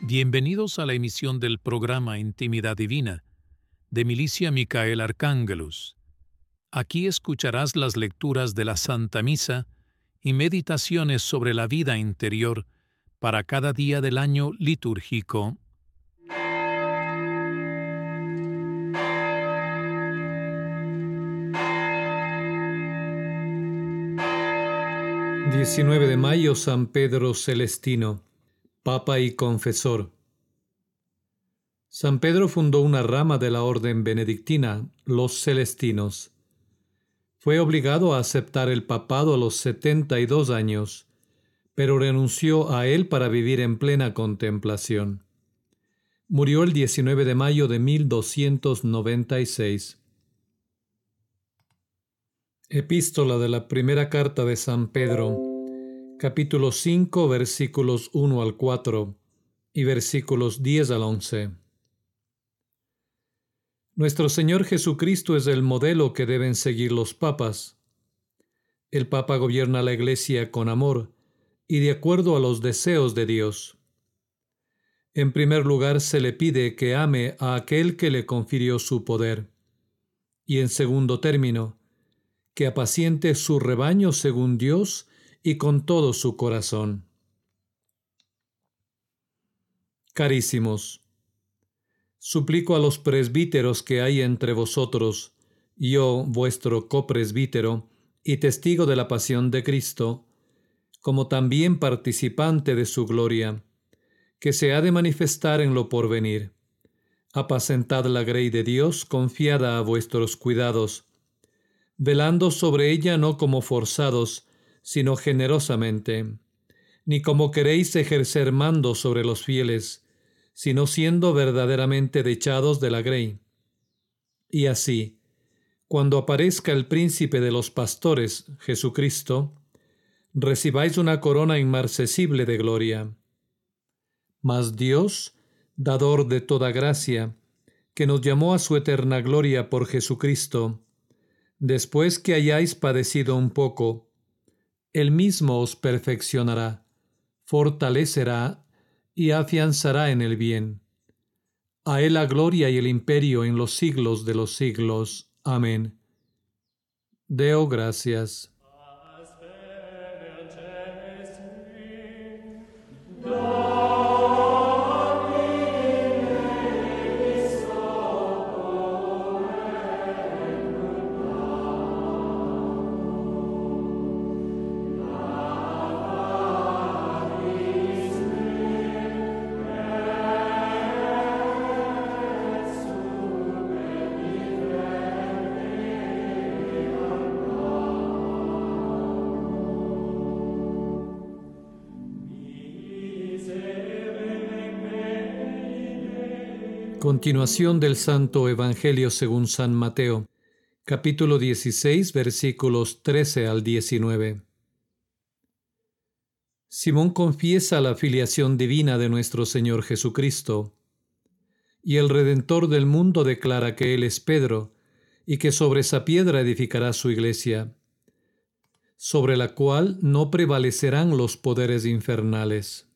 Bienvenidos a la emisión del programa Intimidad Divina, de Milicia Micael Arcángelus. Aquí escucharás las lecturas de la Santa Misa y meditaciones sobre la vida interior para cada día del año litúrgico. ...19 de mayo, San Pedro Celestino, Papa y Confesor. San Pedro fundó una rama de la orden benedictina, los Celestinos. Fue obligado a aceptar el papado a los 72 años, pero renunció a él para vivir en plena contemplación. Murió el 19 de mayo de 1296. Epístola de la primera carta de San Pedro, capítulo 5, versículos 1 al 4 y versículos 10 al 11. Nuestro Señor Jesucristo es el modelo que deben seguir los papas. El Papa gobierna la Iglesia con amor y de acuerdo a los deseos de Dios. En primer lugar, se le pide que ame a aquel que le confirió su poder, y en segundo término, que apaciente su rebaño según Dios y con todo su corazón. Carísimos, suplico a los presbíteros que hay entre vosotros, yo, vuestro copresbítero y testigo de la pasión de Cristo, como también participante de su gloria, que se ha de manifestar en lo porvenir. Apacentad la grey de Dios confiada a vuestros cuidados, velando sobre ella no como forzados, sino generosamente, ni como queréis ejercer mando sobre los fieles, sino siendo verdaderamente dechados de la grey. Y así, cuando aparezca el príncipe de los pastores, Jesucristo, recibáis una corona inmarcesible de gloria. Mas Dios, dador de toda gracia, que nos llamó a su eterna gloria por Jesucristo, después que hayáis padecido un poco, Él mismo os perfeccionará, fortalecerá y afianzará en el bien. A Él la gloria y el imperio en los siglos de los siglos. Amén. Deo gracias. Continuación del Santo Evangelio según San Mateo, capítulo 16, versículos 13 al 19. Simón confiesa la filiación divina de nuestro Señor Jesucristo, y el Redentor del mundo declara que Él es Pedro, y que sobre esa piedra edificará su iglesia, sobre la cual no prevalecerán los poderes infernales.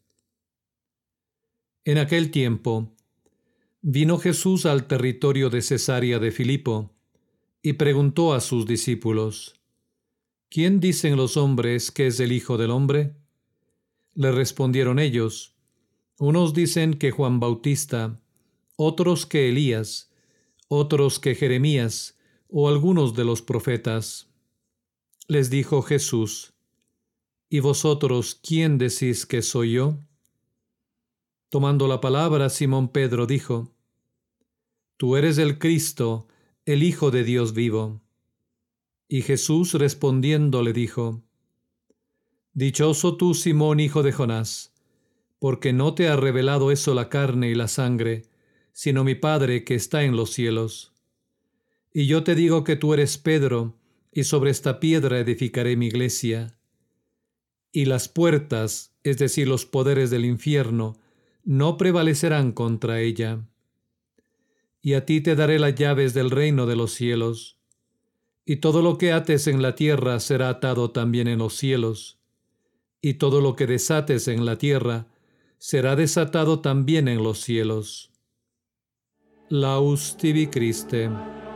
En aquel tiempo, vino Jesús al territorio de Cesarea de Filipo y preguntó a sus discípulos: ¿Quién dicen los hombres que es el Hijo del Hombre? Le respondieron ellos: unos dicen que Juan Bautista, otros que Elías, otros que Jeremías o algunos de los profetas. Les dijo Jesús: ¿Y vosotros quién decís que soy yo? Tomando la palabra, Simón Pedro dijo: Tú eres el Cristo, el Hijo de Dios vivo. Y Jesús respondiendo le dijo: Dichoso tú, Simón, hijo de Jonás, porque no te ha revelado eso la carne y la sangre, sino mi Padre que está en los cielos. Y yo te digo que tú eres Pedro, y sobre esta piedra edificaré mi iglesia. Y las puertas, es decir, los poderes del infierno, no prevalecerán contra ella. Y a ti te daré las llaves del reino de los cielos. Y todo lo que ates en la tierra será atado también en los cielos. Y todo lo que desates en la tierra será desatado también en los cielos. Laus tibi Christe.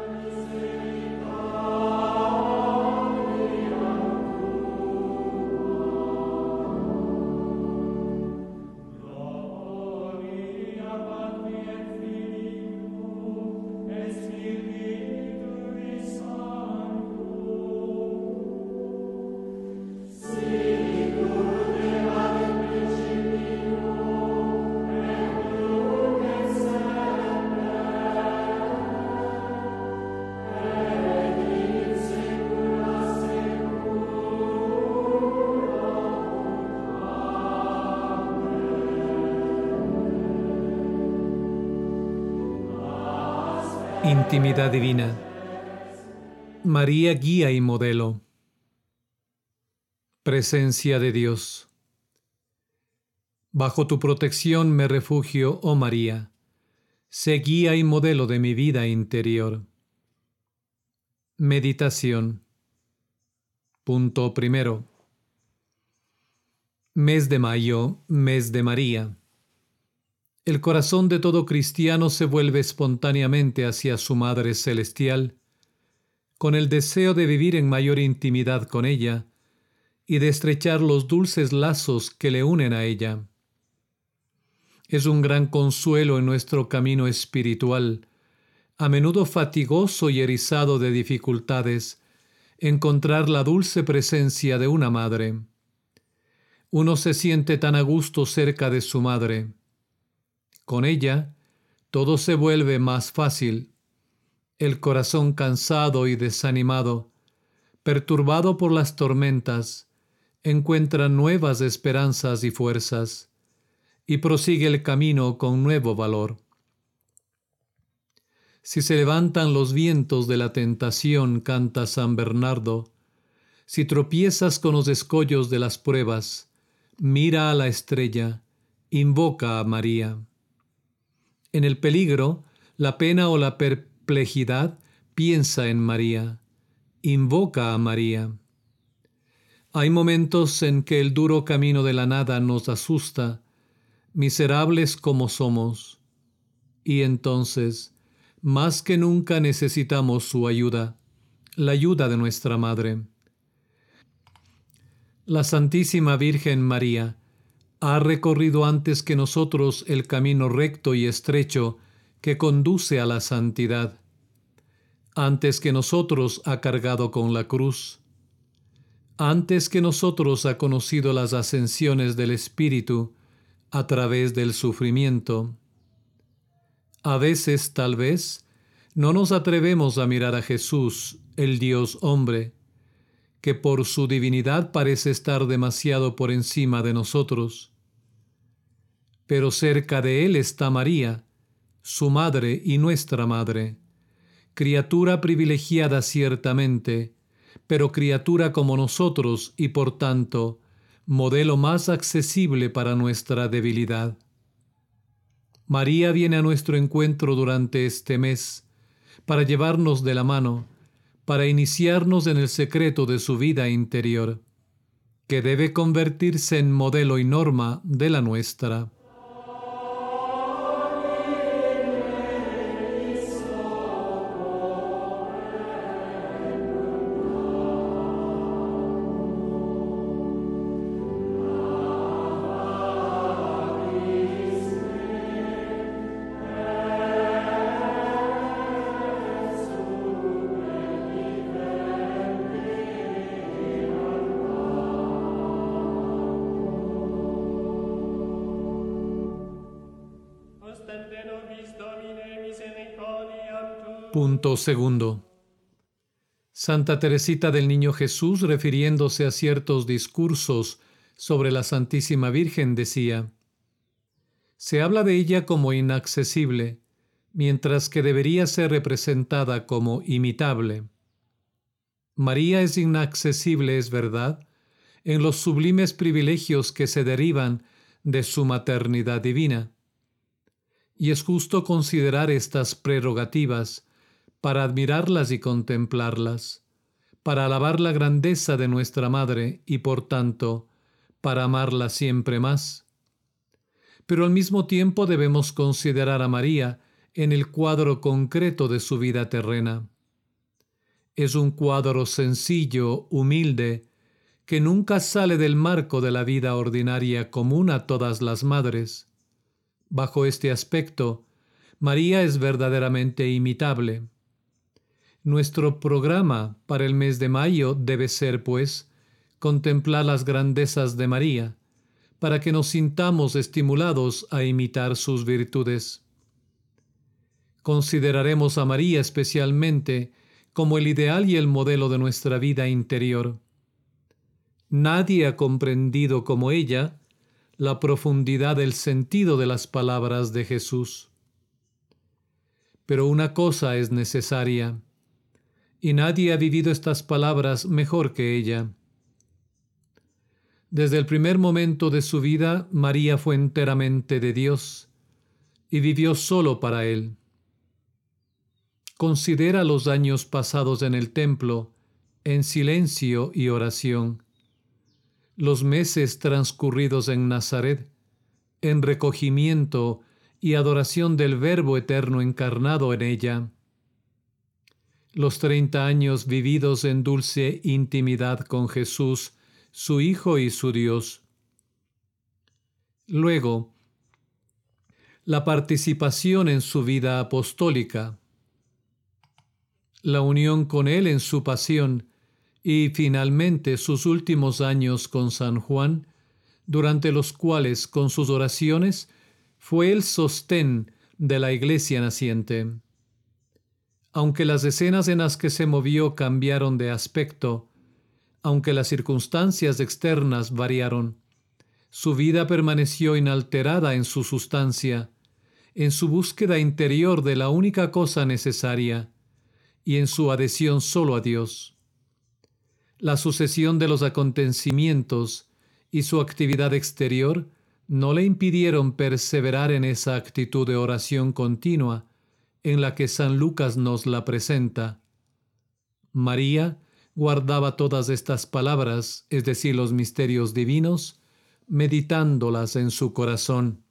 Intimidad divina. María, guía y modelo. Presencia de Dios. Bajo tu protección me refugio, oh María. Sé guía y modelo de mi vida interior. Meditación. Punto primero. Mes de mayo, mes de María. El corazón de todo cristiano se vuelve espontáneamente hacia su Madre Celestial, con el deseo de vivir en mayor intimidad con ella y de estrechar los dulces lazos que le unen a ella. Es un gran consuelo en nuestro camino espiritual, a menudo fatigoso y erizado de dificultades, encontrar la dulce presencia de una madre. Uno se siente tan a gusto cerca de su madre. Con ella, todo se vuelve más fácil. El corazón cansado y desanimado, perturbado por las tormentas, encuentra nuevas esperanzas y fuerzas, y prosigue el camino con nuevo valor. Si se levantan los vientos de la tentación, canta San Bernardo, si tropiezas con los escollos de las pruebas, mira a la estrella, invoca a María. En el peligro, la pena o la perplejidad, piensa en María, invoca a María. Hay momentos en que el duro camino de la nada nos asusta, miserables como somos, y entonces, más que nunca necesitamos su ayuda, la ayuda de nuestra Madre. La Santísima Virgen María ha recorrido antes que nosotros el camino recto y estrecho que conduce a la santidad. Antes que nosotros ha cargado con la cruz. Antes que nosotros ha conocido las ascensiones del Espíritu a través del sufrimiento. A veces, tal vez, no nos atrevemos a mirar a Jesús, el Dios hombre, que por su divinidad parece estar demasiado por encima de nosotros. Pero cerca de él está María, su madre y nuestra madre, criatura privilegiada ciertamente, pero criatura como nosotros y por tanto, modelo más accesible para nuestra debilidad. María viene a nuestro encuentro durante este mes, para llevarnos de la mano, para iniciarnos en el secreto de su vida interior, que debe convertirse en modelo y norma de la nuestra. Punto segundo. Santa Teresita del Niño Jesús, refiriéndose a ciertos discursos sobre la Santísima Virgen, decía: se habla de ella como inaccesible, mientras que debería ser representada como imitable. María es inaccesible, es verdad, en los sublimes privilegios que se derivan de su maternidad divina. Y es justo considerar estas prerrogativas para admirarlas y contemplarlas, para alabar la grandeza de nuestra Madre y, por tanto, para amarla siempre más. pero al mismo tiempo debemos considerar a María en el cuadro concreto de su vida terrena. Es un cuadro sencillo, humilde, que nunca sale del marco de la vida ordinaria común a todas las madres. Bajo este aspecto, María es verdaderamente imitable. Nuestro programa para el mes de mayo debe ser, pues, contemplar las grandezas de María, para que nos sintamos estimulados a imitar sus virtudes. Consideraremos a María especialmente como el ideal y el modelo de nuestra vida interior. Nadie ha comprendido como ella la profundidad del sentido de las palabras de Jesús. Pero una cosa es necesaria, y nadie ha vivido estas palabras mejor que ella. Desde el primer momento de su vida, María fue enteramente de Dios y vivió solo para Él. Considera los años pasados en el templo, en silencio y oración, los meses transcurridos en Nazaret, en recogimiento y adoración del Verbo eterno encarnado en ella, los 30 años vividos en dulce intimidad con Jesús, su Hijo y su Dios. Luego, la participación en su vida apostólica, la unión con Él en su pasión y, finalmente, sus últimos años con San Juan, durante los cuales, con sus oraciones, fue el sostén de la Iglesia naciente. Aunque las escenas en las que se movió cambiaron de aspecto, aunque las circunstancias externas variaron, su vida permaneció inalterada en su sustancia, en su búsqueda interior de la única cosa necesaria y en su adhesión solo a Dios. La sucesión de los acontecimientos y su actividad exterior no le impidieron perseverar en esa actitud de oración continua en la que San Lucas nos la presenta. María guardaba todas estas palabras, es decir, los misterios divinos, meditándolas en su corazón.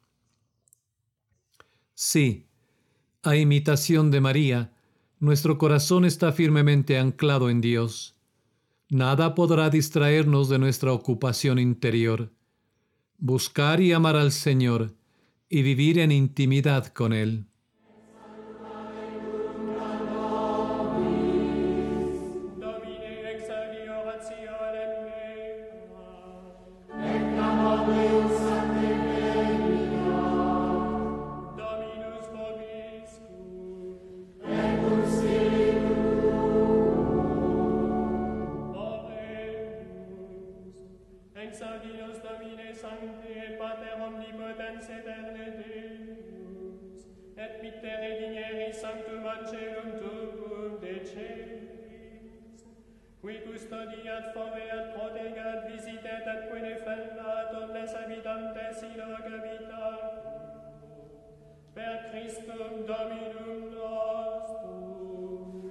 Sí, a imitación de María, nuestro corazón está firmemente anclado en Dios. Nada podrá distraernos de nuestra ocupación interior. Buscar y amar al Señor y vivir en intimidad con Él. Qui custodiat, foveat, protegat, visitet, atque nefellat, omnes habitantes in loca vita, per Christum Dominum nostrum.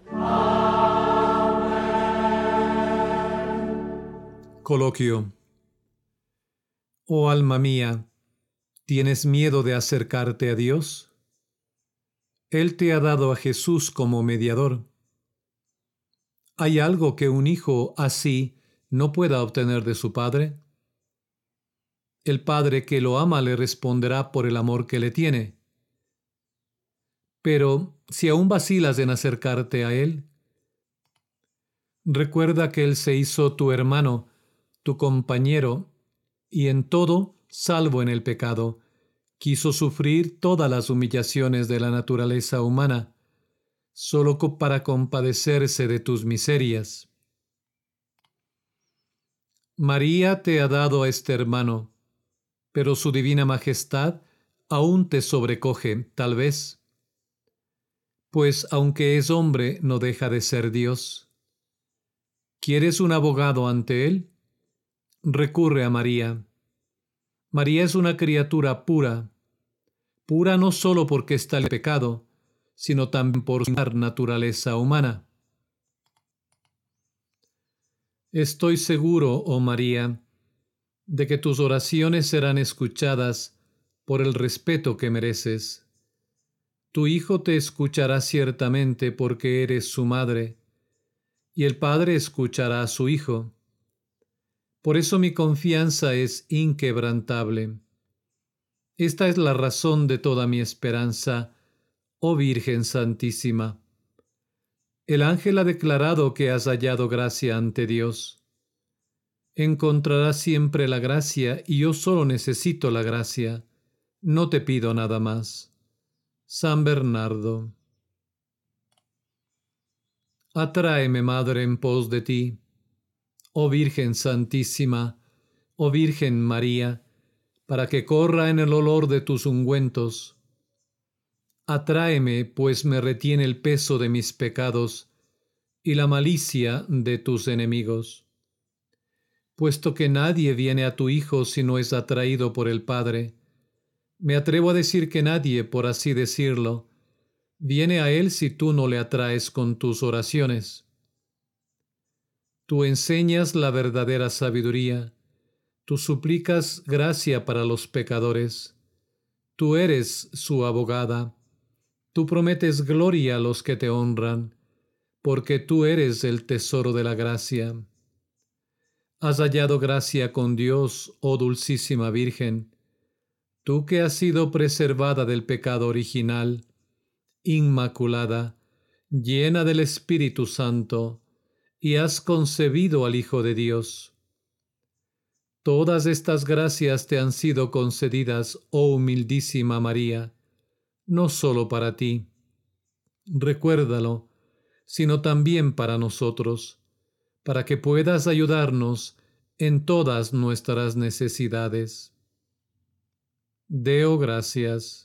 Amen. Coloquio. Oh alma mía, ¿tienes miedo de acercarte a Dios? Él te ha dado a Jesús como mediador. ¿Hay algo que un hijo así no pueda obtener de su padre? El padre que lo ama le responderá por el amor que le tiene. Pero si aún vacilas en acercarte a Él, recuerda que Él se hizo tu hermano, tu compañero, y en todo, salvo en el pecado, quiso sufrir todas las humillaciones de la naturaleza humana, solo para compadecerse de tus miserias. María te ha dado a este hermano, pero su divina majestad aún te sobrecoge, tal vez, pues aunque es hombre, no deja de ser Dios. ¿Quieres un abogado ante él? Recurre a María. María es una criatura pura, pura no solo porque está el pecado, sino también por su naturaleza humana. Estoy seguro, oh María, de que tus oraciones serán escuchadas por el respeto que mereces. Tu Hijo te escuchará ciertamente porque eres su madre, y el Padre escuchará a su Hijo. Por eso mi confianza es inquebrantable. Esta es la razón de toda mi esperanza, oh Virgen Santísima. El ángel ha declarado que has hallado gracia ante Dios. Encontrarás siempre la gracia y yo solo necesito la gracia. No te pido nada más. San Bernardo. Atráeme, Madre, en pos de ti. Oh Virgen Santísima, oh Virgen María, para que corra en el olor de tus ungüentos. Atráeme, pues me retiene el peso de mis pecados y la malicia de tus enemigos. Puesto que nadie viene a tu Hijo si no es atraído por el Padre, me atrevo a decir que nadie, por así decirlo, viene a Él si tú no le atraes con tus oraciones. Tú enseñas la verdadera sabiduría, tú suplicas gracia para los pecadores, tú eres su abogada, tú prometes gloria a los que te honran, porque tú eres el tesoro de la gracia. Has hallado gracia con Dios, oh Dulcísima Virgen, tú que has sido preservada del pecado original, inmaculada, llena del Espíritu Santo, y has concebido al Hijo de Dios. Todas estas gracias te han sido concedidas, oh humildísima María, no solo para ti, recuérdalo, sino también para nosotros, para que puedas ayudarnos en todas nuestras necesidades. Deo gracias.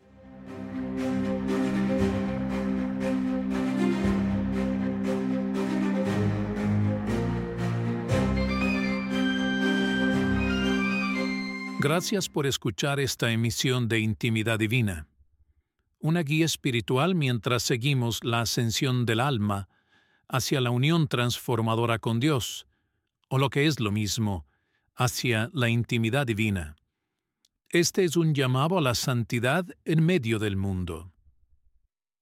Gracias por escuchar esta emisión de Intimidad Divina, una guía espiritual mientras seguimos la ascensión del alma hacia la unión transformadora con Dios, o lo que es lo mismo, hacia la intimidad divina. Este es un llamado a la santidad en medio del mundo.